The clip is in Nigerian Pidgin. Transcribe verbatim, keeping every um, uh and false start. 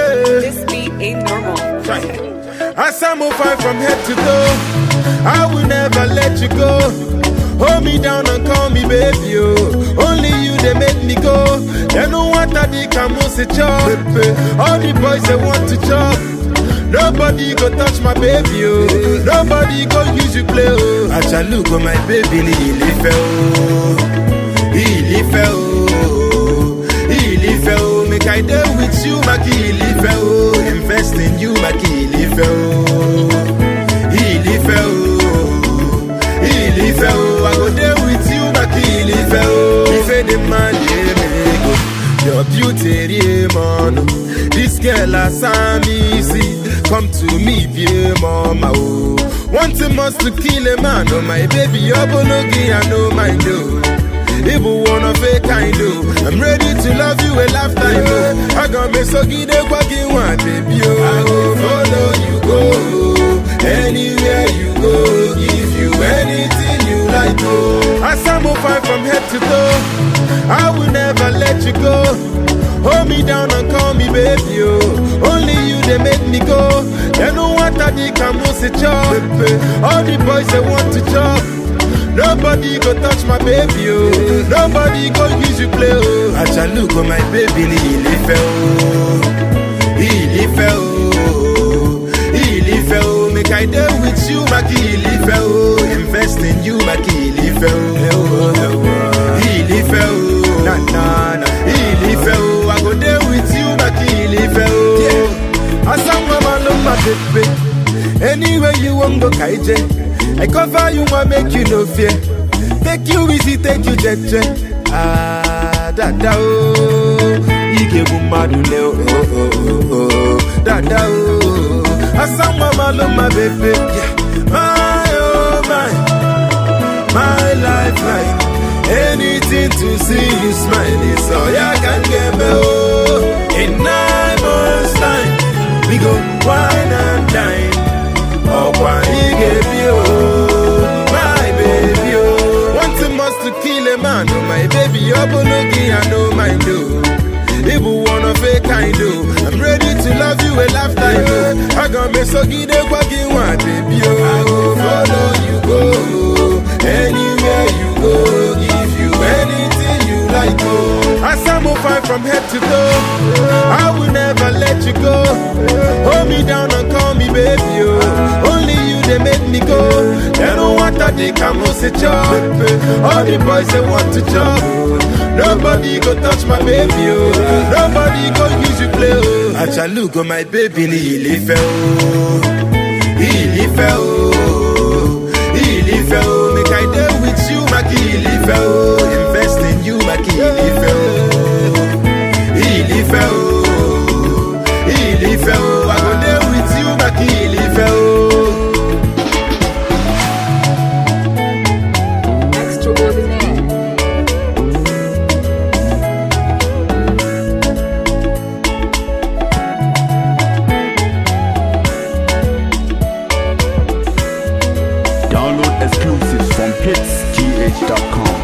This beat ain't normal. As I move on from head to toe, I will never let you go. Hold me down and call me baby, oh. Only you they make me go. They don't want that they can move a chop. All the boys they want to chop. Nobody go touch my baby, oh. Nobody go use you play, oh. I shall look on my baby, he fell, he fell, he fell. Make I deal with you, my key, fell. Invest in you, my key, fell, he fell, he fell. I go there with you, my key, fell. If any man, your beauty, man. This girl has me see. Come to me, dear mama. Oh, one thing must to kill a man. Oh, my baby, you're bologi, I know my do. Even wanna fake kind do. I'm ready to love you a lifetime. Oh, I got me so good at walking one, baby. Oh, I will follow you go anywhere you go. Give you anything you like. Oh, as I move on from head to toe, I will never let you go. Hold me down and call me baby, oh. Only you they make me go. They don't want that they can move a chop. All the boys they want to chop. Nobody go touch my baby, oh. Nobody go use you play, oh. I shall look on my baby, he fell, he fell, he fell. Make I deal with you, my key, fell. Invest in you, my key, fell, he fell, na na na, he fell. I go there with you, my key, fell. Yeah, as I'm mama, no my baby. Anywhere you want go, kaije. I cover you, I make you no fear. Take you easy, take you jet jet. Ah, da da oh, Ike bumadule oh oh oh oh, da da oh. Asa mama lo my baby, yeah. My oh my, my lifeline. Anything to see you smile is all I can get me oh. In nine months time, we go wine and dine. Oh, why he gave you, my baby, oh. One thing must to kill a man, oh, my baby, you're bologi, I know my do. If you wanna fake, I do. I'm ready to love you a lifetime, oh. I got me so good at walking one, baby, oh. I go follow you, go. Anywhere you go, give you anything you like, oh. As I move on from head to toe, I will never let you go. Hold me down and call me baby, oh. Only you they make me go. They don't want that they can move a chop. All the boys they want to chop. Nobody go touch my baby, oh. Nobody go use you play, oh. I shall look on my baby, he fell, he fell, he fell. Make I deal with you, my key, fell. Invest in you, my key, fell, he fell, he fell. I go there with you, my key, fell. Download exclusives from hits G H dot com.